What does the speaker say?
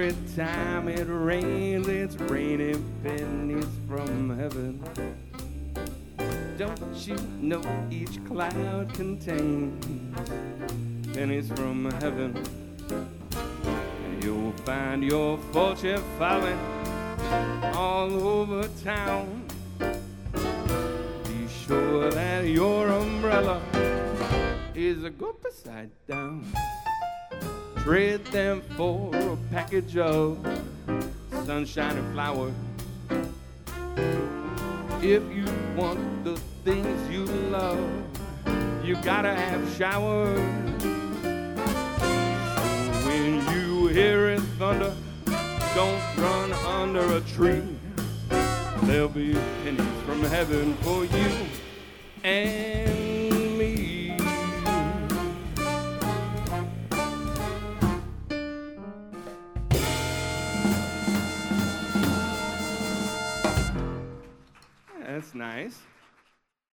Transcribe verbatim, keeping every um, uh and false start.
Every time it rains, it's raining pennies from heaven. Don't you know each cloud contains pennies from heaven? And you'll find your fortune falling all over town. Be sure that your umbrella is a go upside down. Trade them for a package of sunshine and flowers. If you want the things you love, you gotta have showers. So when you hear it thunder, don't run under a tree. There'll be pennies from heaven for you and me. That's nice.